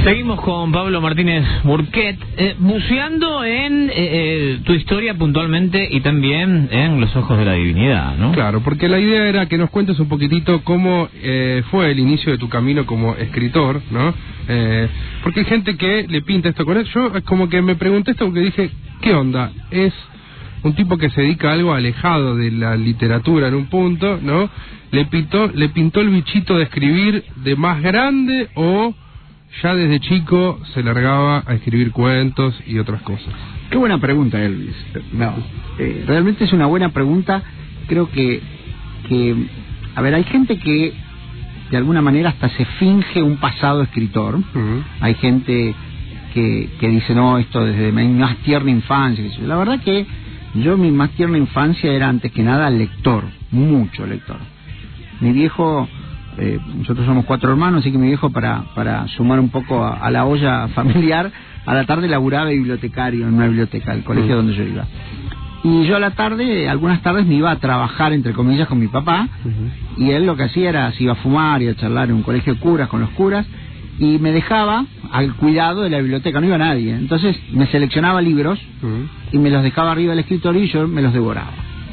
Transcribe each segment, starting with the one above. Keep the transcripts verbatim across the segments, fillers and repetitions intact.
Seguimos con Pablo Martínez Burquet, eh, buceando en eh, eh, tu historia puntualmente y también en Los Ojos de la Divinidad, ¿no? Claro, porque la idea era que nos cuentes un poquitito cómo eh, fue el inicio de tu camino como escritor, ¿no? Eh, porque hay gente que le pinta esto con él. Yo como que me pregunté esto porque dije, ¿qué onda? Es un tipo que se dedica a algo alejado de la literatura en un punto, ¿no? ¿Le pintó, le pintó el bichito de escribir de más grande o ya desde chico se largaba a escribir cuentos y otras cosas? Qué buena pregunta, Elvis. No, eh, realmente es una buena pregunta. Creo que, que, a ver, hay gente que de alguna manera hasta se finge un pasado escritor. Uh-huh. Hay gente que, que dice, no, esto desde mi más tierna infancia. La verdad que yo mi más tierna infancia era antes que nada lector, mucho lector. Mi viejo... Eh, nosotros somos cuatro hermanos, así que mi viejo, para para sumar un poco a, a la olla familiar, a la tarde laburaba de bibliotecario en una biblioteca del colegio uh-huh. donde yo iba. Y yo a la tarde, algunas tardes me iba a trabajar, entre comillas, con mi papá, uh-huh. y él lo que hacía era, se iba a fumar y a charlar en un colegio de curas, con los curas, y me dejaba al cuidado de la biblioteca, no iba nadie. Entonces me seleccionaba libros uh-huh. y me los dejaba arriba del escritorio y yo me los devoraba.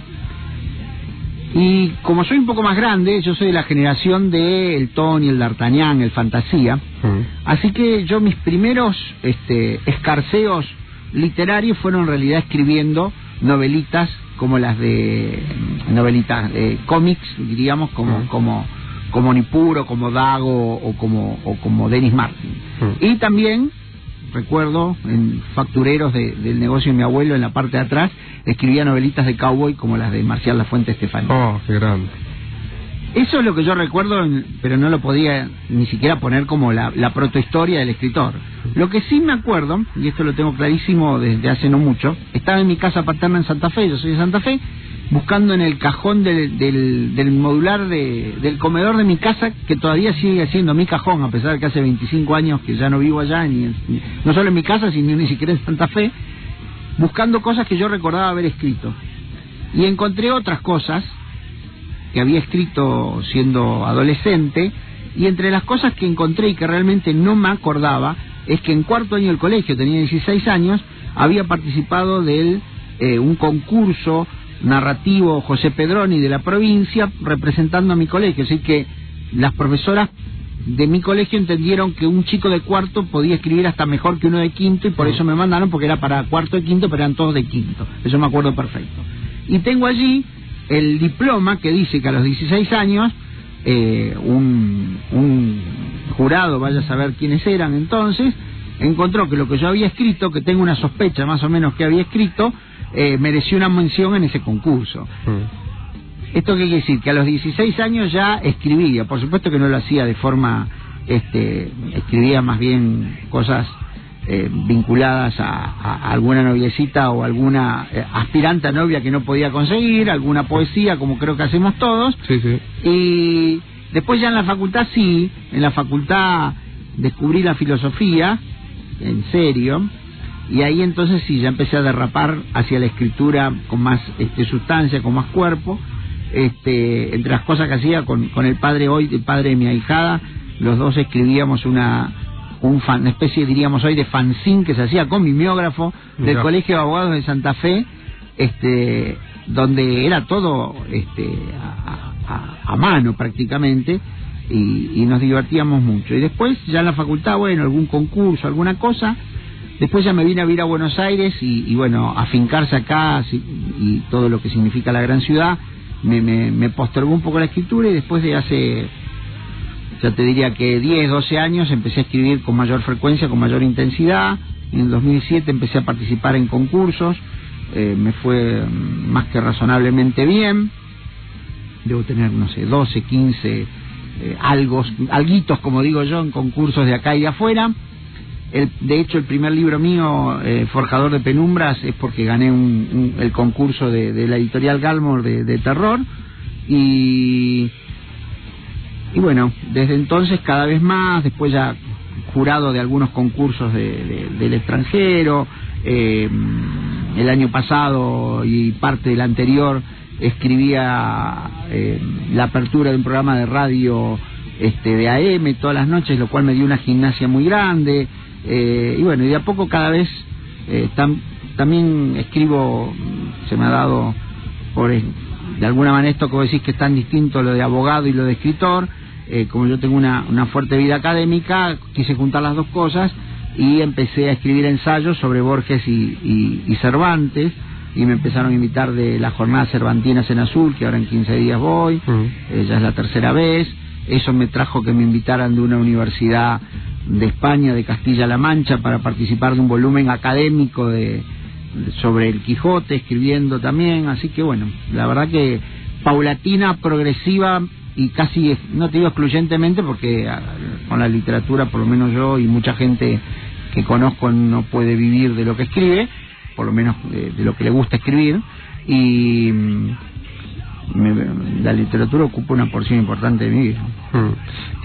Y como soy un poco más grande, yo soy de la generación de el Tony, el D'Artagnan, el Fantasía, uh-huh. así que yo mis primeros este, escarceos literarios fueron en realidad escribiendo novelitas como las de novelitas de cómics, diríamos, como uh-huh. como como Nipuro, como Dago o como o como Dennis Martin. Uh-huh. Y también recuerdo en factureros de, del negocio de mi abuelo, en la parte de atrás, escribía novelitas de cowboy como las de Marcial Lafuente Estefanía. Oh, qué grande. Eso es lo que yo recuerdo, pero no lo podía ni siquiera poner como la, la protohistoria del escritor. Lo que sí me acuerdo, y esto lo tengo clarísimo desde hace no mucho, estaba en mi casa paterna en Santa Fe, yo soy de Santa Fe, buscando en el cajón del, del, del modular de, del comedor de mi casa, que todavía sigue siendo mi cajón, a pesar de que hace veinticinco años que ya no vivo allá, ni, ni, no solo en mi casa, sino ni siquiera en Santa Fe, buscando cosas que yo recordaba haber escrito. Y encontré otras cosas que había escrito siendo adolescente, y entre las cosas que encontré y que realmente no me acordaba, es que en cuarto año del colegio, tenía dieciséis años, había participado de eh, un concurso narrativo José Pedroni de la provincia representando a mi colegio, así que las profesoras de mi colegio entendieron que un chico de cuarto podía escribir hasta mejor que uno de quinto, y por eso me mandaron, porque era para cuarto y quinto, pero eran todos de quinto. Eso me acuerdo perfecto. Y tengo allí el diploma que dice que a los dieciséis años eh, un, un jurado, vaya a saber quiénes eran entonces, encontró que lo que yo había escrito, que tengo una sospecha más o menos que había escrito, Eh, mereció una mención en ese concurso. Mm. ¿Esto qué quiere decir? Que a los dieciséis años ya escribía. Por supuesto que no lo hacía de forma... este escribía más bien cosas eh, vinculadas a, a alguna noviecita o alguna eh, aspirante a novia que no podía conseguir, alguna poesía, como creo que hacemos todos. Sí, sí. Y después ya en la facultad sí, en la facultad descubrí la filosofía, en serio. Y ahí entonces sí, ya empecé a derrapar hacia la escritura con más este, sustancia, con más cuerpo. Este, entre las cosas que hacía con, con el padre hoy, el padre de mi ahijada, los dos escribíamos una, un fan, una especie, diríamos hoy, de fanzine que se hacía con mimeógrafo del ya. Colegio de Abogados de Santa Fe, este, donde era todo este, a, a, a mano prácticamente, y, y nos divertíamos mucho. Y después ya en la facultad, bueno, algún concurso, alguna cosa. Después ya me vine a vivir a Buenos Aires y, y bueno, afincarse acá y, y todo lo que significa la gran ciudad, me, me, me postergó un poco la escritura, y después de hace, ya te diría que diez, doce años, empecé a escribir con mayor frecuencia, con mayor intensidad. En el dos mil siete empecé a participar en concursos, eh, me fue más que razonablemente bien. Debo tener, no sé, doce, quince, eh, algo, alguitos, como digo yo, en concursos de acá y de afuera. El, de hecho, el primer libro mío, eh, Forjador de Penumbras, es porque gané un, un, el concurso de, de la editorial Galmor de, de terror. Y, y bueno, desde entonces cada vez más, después ya jurado de algunos concursos de, de, del extranjero. Eh, el año pasado y parte del anterior escribía eh, la apertura de un programa de radio este, de A M todas las noches, lo cual me dio una gimnasia muy grande, eh, y bueno, y de a poco cada vez eh, tam, también escribo, se me ha dado por de alguna manera esto que vos decís que es tan distinto lo de abogado y lo de escritor, eh, como yo tengo una, una fuerte vida académica, quise juntar las dos cosas y empecé a escribir ensayos sobre Borges y, y, y Cervantes, y me empezaron a invitar de las jornadas cervantinas en Azul, que ahora en quince días voy, uh-huh. eh, ya es la tercera vez. Eso me trajo que me invitaran de una universidad de España, de Castilla-La Mancha, para participar de un volumen académico de, de sobre el Quijote, escribiendo también, así que bueno, la verdad que paulatina, progresiva y casi, no te digo excluyentemente, porque a, con la literatura, por lo menos yo y mucha gente que conozco no puede vivir de lo que escribe, por lo menos de, de lo que le gusta escribir, y me, la literatura ocupa una porción importante de mi vida. Hmm.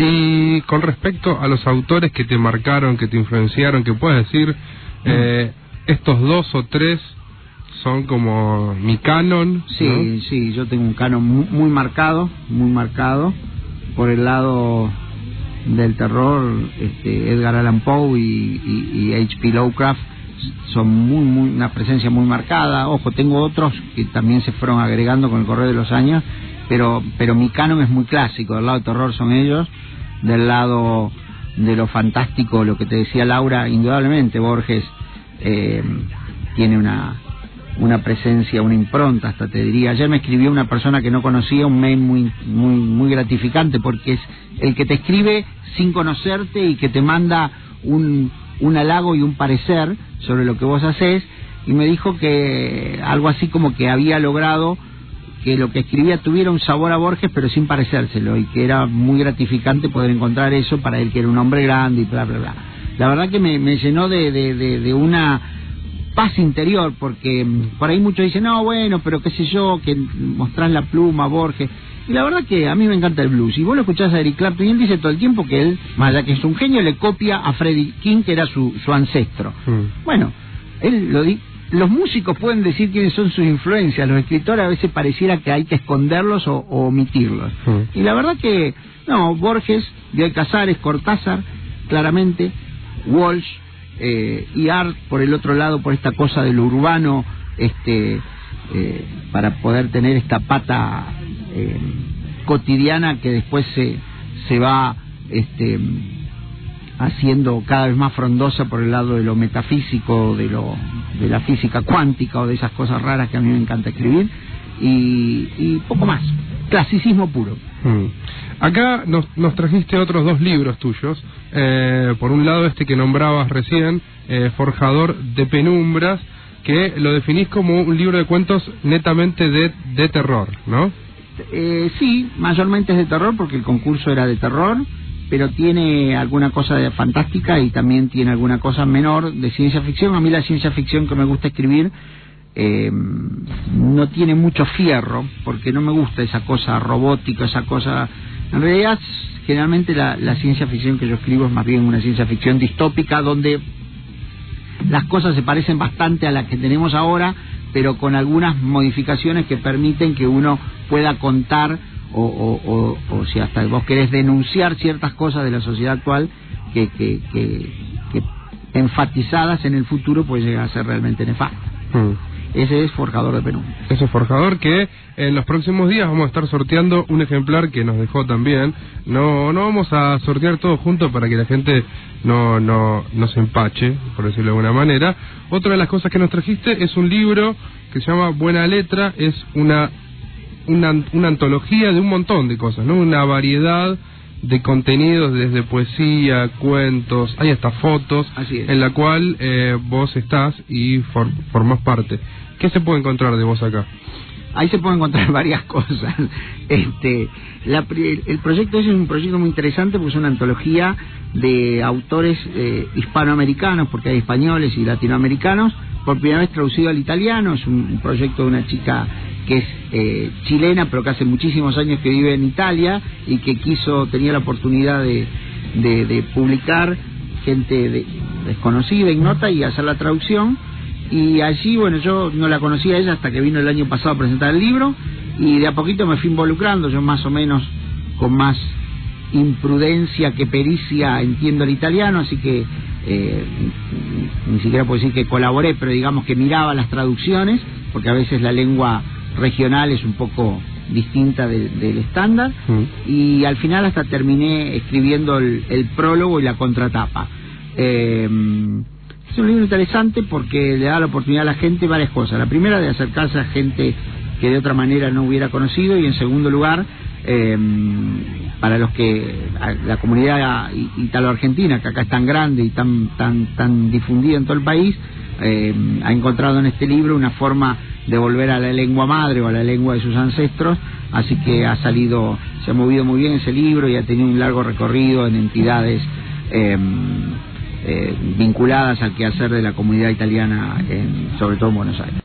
Y con respecto a los autores que te marcaron, que te influenciaron, que puedes decir, hmm. eh, estos dos o tres son como mi canon, sí, ¿no? Sí, yo tengo un canon muy, muy marcado, muy marcado, por el lado del terror, este, Edgar Allan Poe y, y, y H P Lovecraft son muy, muy, una presencia muy marcada. Ojo, tengo otros que también se fueron agregando con el correr de los años, pero pero mi canon es muy clásico. Del lado del terror son ellos, del lado de lo fantástico, lo que te decía Laura, indudablemente Borges eh, tiene una una presencia, una impronta, hasta te diría. Ayer me escribió una persona que no conocía, un mail muy muy muy gratificante, porque es el que te escribe sin conocerte y que te manda un un halago y un parecer sobre lo que vos hacés, y me dijo que algo así como que había logrado que lo que escribía tuviera un sabor a Borges, pero sin parecérselo, y que era muy gratificante poder encontrar eso para él, que era un hombre grande y bla, bla, bla. La verdad que me, me llenó de, de, de, de una paz interior, porque por ahí muchos dicen, no, bueno, pero qué sé yo, que mostrás la pluma a Borges. Y la verdad que a mí me encanta el blues. Y vos lo escuchás a Eric Clapton y él dice todo el tiempo que él, más allá que es un genio, le copia a Freddie King, que era su, su ancestro. Mm. Bueno, él lo di los músicos pueden decir quiénes son sus influencias, los escritores a veces pareciera que hay que esconderlos o, o omitirlos. Mm. Y la verdad que, no, Borges, Bioy Casares, Cortázar, claramente, Walsh, eh, y Art, por el otro lado, por esta cosa de lo urbano, este... Eh, para poder tener esta pata eh, cotidiana que después se se va este haciendo cada vez más frondosa por el lado de lo metafísico, de lo de la física cuántica o de esas cosas raras que a mí me encanta escribir, y, y poco más, clasicismo puro. Hmm. Acá nos, nos trajiste otros dos libros tuyos, eh, por un lado este que nombrabas recién, eh, Forjador de Penumbras, que lo definís como un libro de cuentos netamente de, de terror, ¿no? Eh, sí, mayormente es de terror porque el concurso era de terror, pero tiene alguna cosa de fantástica y también tiene alguna cosa menor de ciencia ficción. A mí la ciencia ficción que me gusta escribir eh, no tiene mucho fierro, porque no me gusta esa cosa robótica, esa cosa... En realidad, generalmente la, la ciencia ficción que yo escribo es más bien una ciencia ficción distópica, donde las cosas se parecen bastante a las que tenemos ahora, pero con algunas modificaciones que permiten que uno pueda contar o, o, o, o si hasta vos querés denunciar ciertas cosas de la sociedad actual que, que, que, que enfatizadas en el futuro puede llegar a ser realmente nefastas. Mm. Ese es Forjador de Penumbras. Ese es Forjador, que en los próximos días vamos a estar sorteando un ejemplar que nos dejó también. No no vamos a sortear todo junto para que la gente no no no se empache, por decirlo de alguna manera. Otra de las cosas que nos trajiste es un libro que se llama Buena Letra. Es una una, una antología de un montón de cosas, ¿no? Una variedad de contenidos, desde poesía, cuentos, hay hasta fotos, en la cual eh, vos estás y for, formás parte. ¿Qué se puede encontrar de vos acá? Ahí se pueden encontrar varias cosas. Este, la, el proyecto ese es un proyecto muy interesante porque es una antología de autores eh, hispanoamericanos, porque hay españoles y latinoamericanos, por primera vez traducido al italiano. Es un, un proyecto de una chica que es eh, chilena, pero que hace muchísimos años que vive en Italia y que quiso, tenía la oportunidad de, de, de publicar gente de, desconocida, ignota, y hacer la traducción. Y allí, bueno, yo no la conocía a ella hasta que vino el año pasado a presentar el libro, y de a poquito me fui involucrando, yo más o menos con más imprudencia que pericia entiendo el italiano, así que eh, ni siquiera puedo decir que colaboré, pero digamos que miraba las traducciones, porque a veces la lengua regional es un poco distinta de, del estándar, mm. y al final hasta terminé escribiendo el, el prólogo y la contratapa. Eh, es un libro interesante porque le da la oportunidad a la gente varias cosas. La primera, de acercarse a gente que de otra manera no hubiera conocido, y en segundo lugar, eh, para los que la comunidad italo-argentina, que acá es tan grande y tan tan tan difundida en todo el país, eh, ha encontrado en este libro una forma de volver a la lengua madre o a la lengua de sus ancestros, así que ha salido, se ha movido muy bien ese libro y ha tenido un largo recorrido en entidades eh, eh, vinculadas al quehacer de la comunidad italiana, en, sobre todo en Buenos Aires.